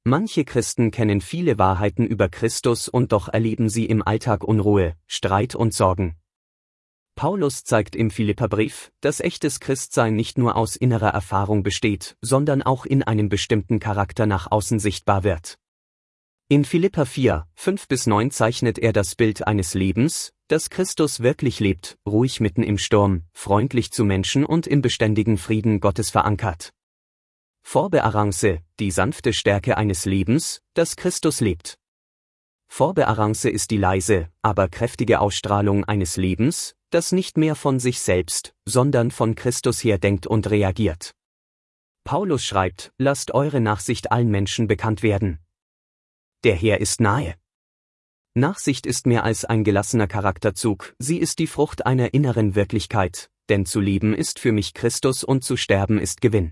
Manche Christen kennen viele Wahrheiten über Christus und doch erleben sie im Alltag Unruhe, Streit und Sorgen. Paulus zeigt im Philipperbrief, dass echtes Christsein nicht nur aus innerer Erfahrung besteht, sondern auch in einem bestimmten Charakter nach außen sichtbar wird. In Philipper 4, 5-9 zeichnet er das Bild eines Lebens, das Christus wirklich lebt, ruhig mitten im Sturm, freundlich zu Menschen und im beständigen Frieden Gottes verankert. Forbearance, die sanfte Stärke eines Lebens, das Christus lebt. Forbearance ist die leise, aber kräftige Ausstrahlung eines Lebens, das nicht mehr von sich selbst, sondern von Christus her denkt und reagiert. Paulus schreibt, lasst eure Nachsicht allen Menschen bekannt werden. Der Herr ist nahe. Nachsicht ist mehr als ein gelassener Charakterzug, sie ist die Frucht einer inneren Wirklichkeit, denn zu leben ist für mich Christus und zu sterben ist Gewinn.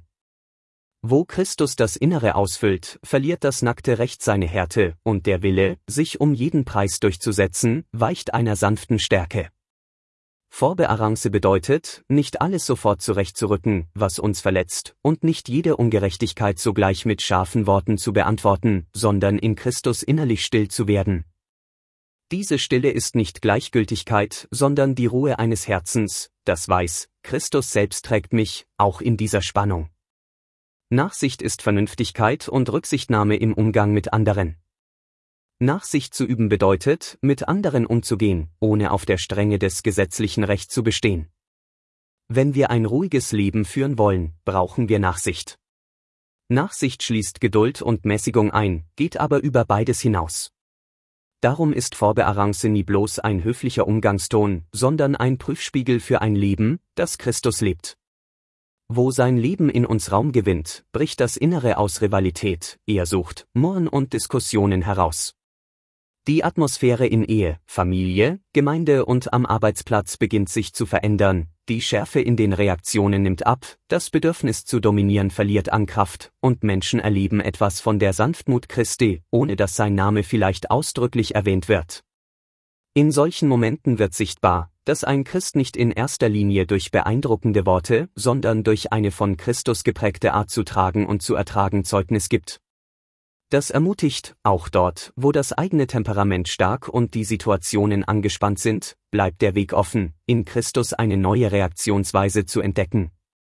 Wo Christus das Innere ausfüllt, verliert das nackte Recht seine Härte, und der Wille, sich um jeden Preis durchzusetzen, weicht einer sanften Stärke. Forbearance bedeutet, nicht alles sofort zurechtzurücken, was uns verletzt, und nicht jede Ungerechtigkeit sogleich mit scharfen Worten zu beantworten, sondern in Christus innerlich still zu werden. Diese Stille ist nicht Gleichgültigkeit, sondern die Ruhe eines Herzens, das weiß, Christus selbst trägt mich, auch in dieser Spannung. Nachsicht ist Vernünftigkeit und Rücksichtnahme im Umgang mit anderen. Nachsicht zu üben bedeutet, mit anderen umzugehen, ohne auf der Strenge des gesetzlichen Rechts zu bestehen. Wenn wir ein ruhiges Leben führen wollen, brauchen wir Nachsicht. Nachsicht schließt Geduld und Mäßigung ein, geht aber über beides hinaus. Darum ist Forbearance nie bloß ein höflicher Umgangston, sondern ein Prüfspiegel für ein Leben, das Christus lebt. Wo sein Leben in uns Raum gewinnt, bricht das Innere aus Rivalität, Ehrsucht, Murren und Diskussionen heraus. Die Atmosphäre in Ehe, Familie, Gemeinde und am Arbeitsplatz beginnt sich zu verändern, die Schärfe in den Reaktionen nimmt ab, das Bedürfnis zu dominieren verliert an Kraft, und Menschen erleben etwas von der Sanftmut Christi, ohne dass sein Name vielleicht ausdrücklich erwähnt wird. In solchen Momenten wird sichtbar, dass ein Christ nicht in erster Linie durch beeindruckende Worte, sondern durch eine von Christus geprägte Art zu tragen und zu ertragen Zeugnis gibt. Das ermutigt, auch dort, wo das eigene Temperament stark und die Situationen angespannt sind, bleibt der Weg offen, in Christus eine neue Reaktionsweise zu entdecken.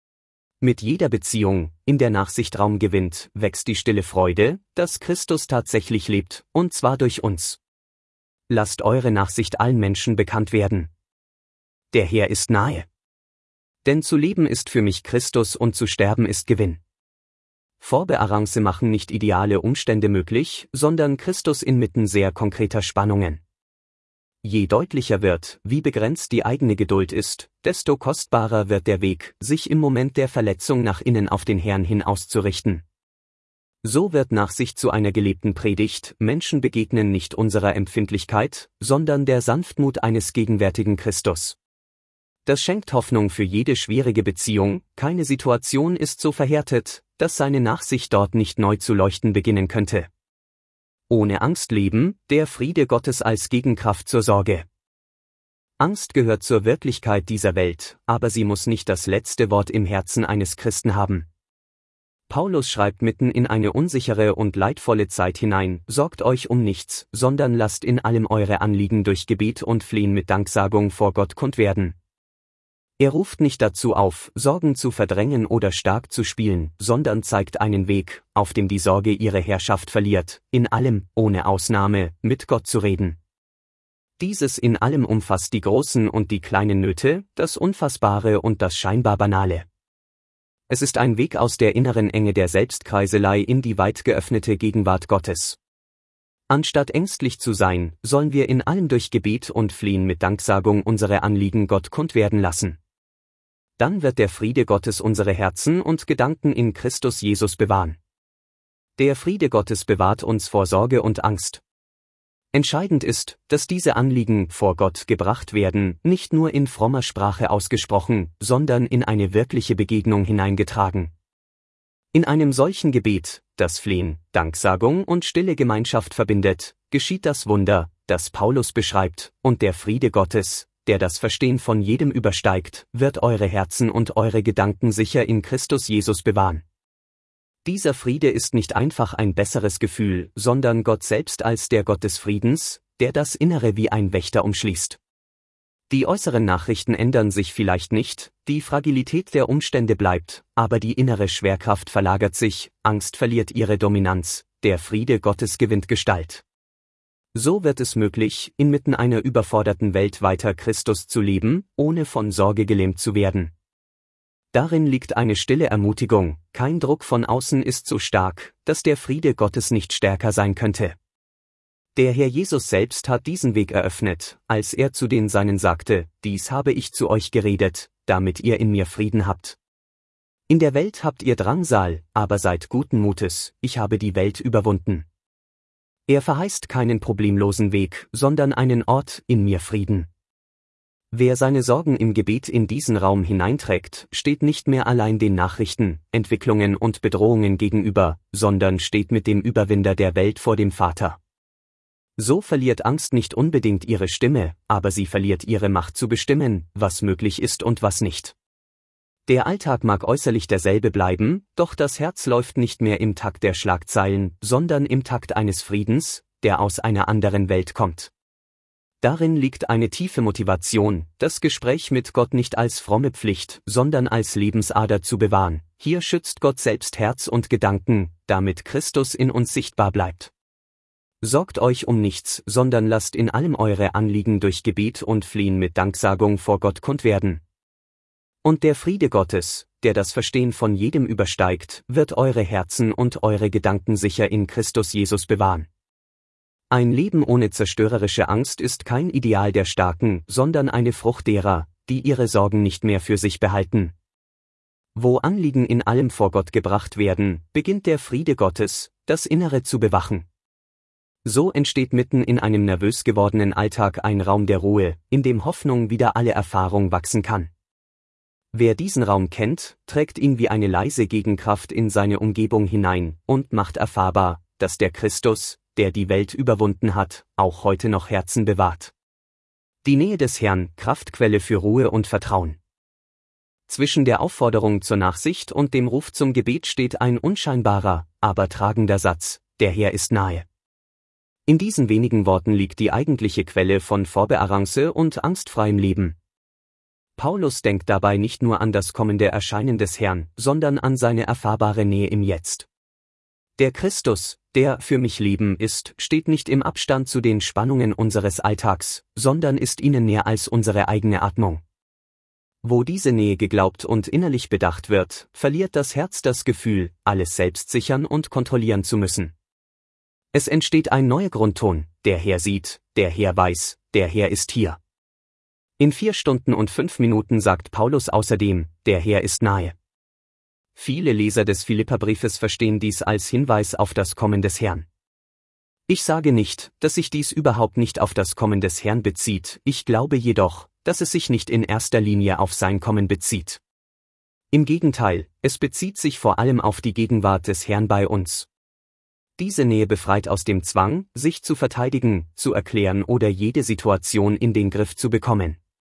Mit jeder Beziehung, in der Nachsicht Raum gewinnt, wächst die stille Freude, dass Christus tatsächlich lebt, und zwar durch uns. Lasst eure Nachsicht allen Menschen bekannt werden. Der Herr ist nahe. Denn zu leben ist für mich Christus und zu sterben ist Gewinn. Forbearance machen nicht ideale Umstände möglich, sondern Christus inmitten sehr konkreter Spannungen. Je deutlicher wird, wie begrenzt die eigene Geduld ist, desto kostbarer wird der Weg, sich im Moment der Verletzung nach innen auf den Herrn hin auszurichten. So wird Nachsicht zu einer gelebten Predigt, Menschen begegnen nicht unserer Empfindlichkeit, sondern der Sanftmut eines gegenwärtigen Christus. Das schenkt Hoffnung für jede schwierige Beziehung, keine Situation ist so verhärtet, dass seine Nachsicht dort nicht neu zu leuchten beginnen könnte. Ohne Angst leben, der Friede Gottes als Gegenkraft zur Sorge. Angst gehört zur Wirklichkeit dieser Welt, aber sie muss nicht das letzte Wort im Herzen eines Christen haben. Paulus schreibt mitten in eine unsichere und leidvolle Zeit hinein, sorgt euch um nichts, sondern lasst in allem eure Anliegen durch Gebet und Flehen mit Danksagung vor Gott kund werden. Er ruft nicht dazu auf, Sorgen zu verdrängen oder stark zu spielen, sondern zeigt einen Weg, auf dem die Sorge ihre Herrschaft verliert, in allem, ohne Ausnahme, mit Gott zu reden. Dieses in allem umfasst die großen und die kleinen Nöte, das Unfassbare und das scheinbar Banale. Es ist ein Weg aus der inneren Enge der Selbstkreiselei in die weit geöffnete Gegenwart Gottes. Anstatt ängstlich zu sein, sollen wir in allem durch Gebet und Flehen mit Danksagung unsere Anliegen Gott kund werden lassen. Dann wird der Friede Gottes unsere Herzen und Gedanken in Christus Jesus bewahren. Der Friede Gottes bewahrt uns vor Sorge und Angst. Entscheidend ist, dass diese Anliegen vor Gott gebracht werden, nicht nur in frommer Sprache ausgesprochen, sondern in eine wirkliche Begegnung hineingetragen. In einem solchen Gebet, das Flehen, Danksagung und stille Gemeinschaft verbindet, geschieht das Wunder, das Paulus beschreibt, und der Friede Gottes, der das Verstehen von jedem übersteigt, wird eure Herzen und eure Gedanken sicher in Christus Jesus bewahren. Dieser Friede ist nicht einfach ein besseres Gefühl, sondern Gott selbst als der Gott des Friedens, der das Innere wie ein Wächter umschließt. Die äußeren Nachrichten ändern sich vielleicht nicht, die Fragilität der Umstände bleibt, aber die innere Schwerkraft verlagert sich, Angst verliert ihre Dominanz, der Friede Gottes gewinnt Gestalt. So wird es möglich, inmitten einer überforderten Welt weiter Christus zu leben, ohne von Sorge gelähmt zu werden. Darin liegt eine stille Ermutigung, kein Druck von außen ist so stark, dass der Friede Gottes nicht stärker sein könnte. Der Herr Jesus selbst hat diesen Weg eröffnet, als er zu den Seinen sagte, dies habe ich zu euch geredet, damit ihr in mir Frieden habt. In der Welt habt ihr Drangsal, aber seid guten Mutes, ich habe die Welt überwunden. Er verheißt keinen problemlosen Weg, sondern einen Ort, in mir Frieden. Wer seine Sorgen im Gebet in diesen Raum hineinträgt, steht nicht mehr allein den Nachrichten, Entwicklungen und Bedrohungen gegenüber, sondern steht mit dem Überwinder der Welt vor dem Vater. So verliert Angst nicht unbedingt ihre Stimme, aber sie verliert ihre Macht zu bestimmen, was möglich ist und was nicht. Der Alltag mag äußerlich derselbe bleiben, doch das Herz läuft nicht mehr im Takt der Schlagzeilen, sondern im Takt eines Friedens, der aus einer anderen Welt kommt. Darin liegt eine tiefe Motivation, das Gespräch mit Gott nicht als fromme Pflicht, sondern als Lebensader zu bewahren. Hier schützt Gott selbst Herz und Gedanken, damit Christus in uns sichtbar bleibt. Sorgt euch um nichts, sondern lasst in allem eure Anliegen durch Gebet und Flehen mit Danksagung vor Gott kund werden. Und der Friede Gottes, der das Verstehen von jedem übersteigt, wird eure Herzen und eure Gedanken sicher in Christus Jesus bewahren. Ein Leben ohne zerstörerische Angst ist kein Ideal der Starken, sondern eine Frucht derer, die ihre Sorgen nicht mehr für sich behalten. Wo Anliegen in allem vor Gott gebracht werden, beginnt der Friede Gottes, das Innere zu bewachen. So entsteht mitten in einem nervös gewordenen Alltag ein Raum der Ruhe, in dem Hoffnung wieder alle Erfahrung wachsen kann. Wer diesen Raum kennt, trägt ihn wie eine leise Gegenkraft in seine Umgebung hinein und macht erfahrbar, dass der Christus, der die Welt überwunden hat, auch heute noch Herzen bewahrt. Die Nähe des Herrn, Kraftquelle für Ruhe und Vertrauen. Zwischen der Aufforderung zur Nachsicht und dem Ruf zum Gebet steht ein unscheinbarer, aber tragender Satz, der Herr ist nahe. In diesen wenigen Worten liegt die eigentliche Quelle von Forbearance und angstfreiem Leben. Paulus denkt dabei nicht nur an das kommende Erscheinen des Herrn, sondern an seine erfahrbare Nähe im Jetzt. Der Christus, der für mich Leben ist, steht nicht im Abstand zu den Spannungen unseres Alltags, sondern ist ihnen näher als unsere eigene Atmung. Wo diese Nähe geglaubt und innerlich bedacht wird, verliert das Herz das Gefühl, alles selbst sichern und kontrollieren zu müssen. Es entsteht ein neuer Grundton, der Herr sieht, der Herr weiß, der Herr ist hier. In 4 Stunden und 5 Minuten sagt Paulus außerdem, der Herr ist nahe. Viele Leser des Philipperbriefes verstehen dies als Hinweis auf das Kommen des Herrn. Ich sage nicht, dass sich dies überhaupt nicht auf das Kommen des Herrn bezieht, ich glaube jedoch, dass es sich nicht in erster Linie auf sein Kommen bezieht. Im Gegenteil, es bezieht sich vor allem auf die Gegenwart des Herrn bei uns. Diese Nähe befreit aus dem Zwang, sich zu verteidigen, zu erklären oder jede Situation in den Griff zu bekommen.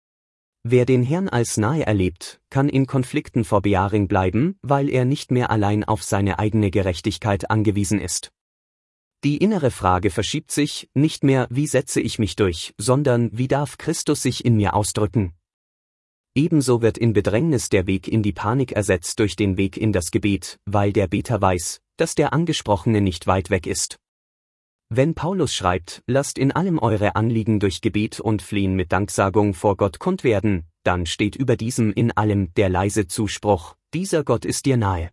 Wer den Herrn als nahe erlebt, kann in Konflikten vor Bejaring bleiben, weil er nicht mehr allein auf seine eigene Gerechtigkeit angewiesen ist. Die innere Frage verschiebt sich, nicht mehr, wie setze ich mich durch, sondern, wie darf Christus sich in mir ausdrücken? Ebenso wird in Bedrängnis der Weg in die Panik ersetzt durch den Weg in das Gebet, weil der Beter weiß, dass der Angesprochene nicht weit weg ist. Wenn Paulus schreibt, lasst in allem eure Anliegen durch Gebet und Flehen mit Danksagung vor Gott kund werden, dann steht über diesem in allem der leise Zuspruch, dieser Gott ist dir nahe.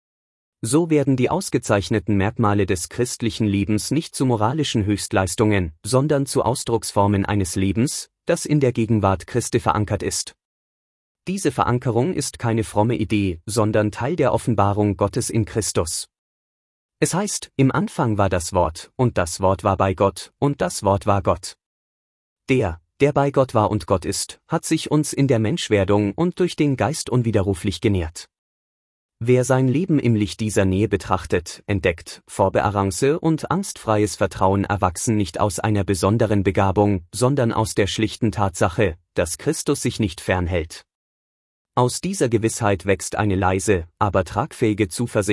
So werden die ausgezeichneten Merkmale des christlichen Lebens nicht zu moralischen Höchstleistungen, sondern zu Ausdrucksformen eines Lebens, das in der Gegenwart Christi verankert ist. Diese Verankerung ist keine fromme Idee, sondern Teil der Offenbarung Gottes in Christus. Es heißt, im Anfang war das Wort, und das Wort war bei Gott, und das Wort war Gott. Der bei Gott war und Gott ist, hat sich uns in der Menschwerdung und durch den Geist unwiderruflich genährt. Wer sein Leben im Licht dieser Nähe betrachtet, entdeckt, Forbearance und angstfreies Vertrauen erwachsen nicht aus einer besonderen Begabung, sondern aus der schlichten Tatsache, dass Christus sich nicht fernhält. Aus dieser Gewissheit wächst eine leise, aber tragfähige Zuversicht,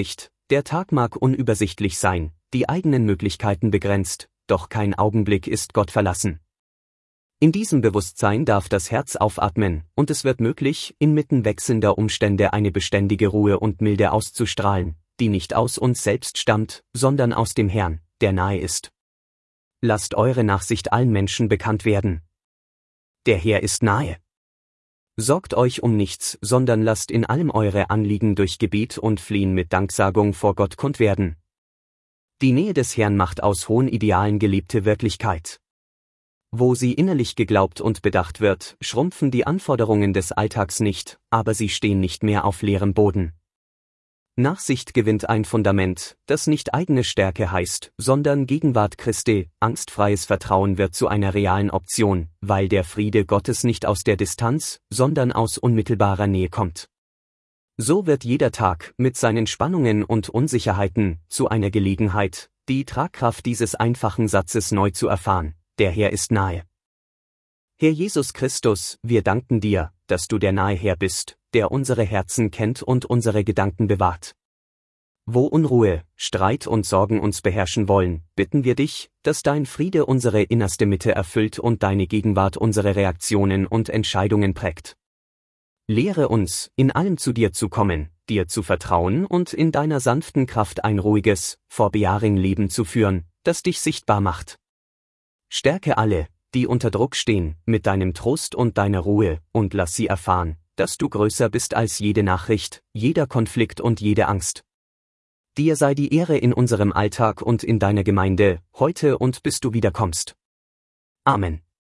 Der Tag mag unübersichtlich sein, die eigenen Möglichkeiten begrenzt, doch kein Augenblick ist Gott verlassen. In diesem Bewusstsein darf das Herz aufatmen, und es wird möglich, inmitten wechselnder Umstände eine beständige Ruhe und Milde auszustrahlen, die nicht aus uns selbst stammt, sondern aus dem Herrn, der nahe ist. Lasst eure Nachsicht allen Menschen bekannt werden. Der Herr ist nahe. Sorgt euch um nichts, sondern lasst in allem eure Anliegen durch Gebet und Flehen mit Danksagung vor Gott kund werden. Die Nähe des Herrn macht aus hohen Idealen gelebte Wirklichkeit. Wo sie innerlich geglaubt und bedacht wird, schrumpfen die Anforderungen des Alltags nicht, aber sie stehen nicht mehr auf leerem Boden. Nachsicht gewinnt ein Fundament, das nicht eigene Stärke heißt, sondern Gegenwart Christi. Angstfreies Vertrauen wird zu einer realen Option, weil der Friede Gottes nicht aus der Distanz, sondern aus unmittelbarer Nähe kommt. So wird jeder Tag mit seinen Spannungen und Unsicherheiten zu einer Gelegenheit, die Tragkraft dieses einfachen Satzes neu zu erfahren: Der Herr ist nahe. Herr Jesus Christus, wir danken dir, dass du der nahe Herr bist, der unsere Herzen kennt und unsere Gedanken bewahrt. Wo Unruhe, Streit und Sorgen uns beherrschen wollen, bitten wir dich, dass dein Friede unsere innerste Mitte erfüllt und deine Gegenwart unsere Reaktionen und Entscheidungen prägt. Lehre uns, in allem zu dir zu kommen, dir zu vertrauen und in deiner sanften Kraft ein ruhiges, forbearing Leben zu führen, das dich sichtbar macht. Stärke alle, die unter Druck stehen, mit deinem Trost und deiner Ruhe, und lass sie erfahren, dass du größer bist als jede Nachricht, jeder Konflikt und jede Angst. Dir sei die Ehre in unserem Alltag und in deiner Gemeinde, heute und bis du wiederkommst. Amen.